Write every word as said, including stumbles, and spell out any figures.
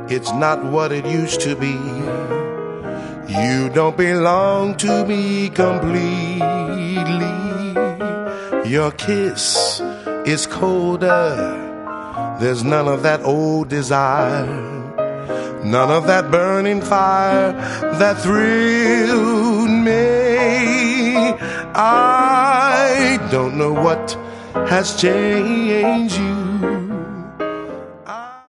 it's not what it used to be. You don't belong to me completely. Your kiss is colder. There's none of that old desire, none of that burning fire that thrilled me. I don't know what has changed you.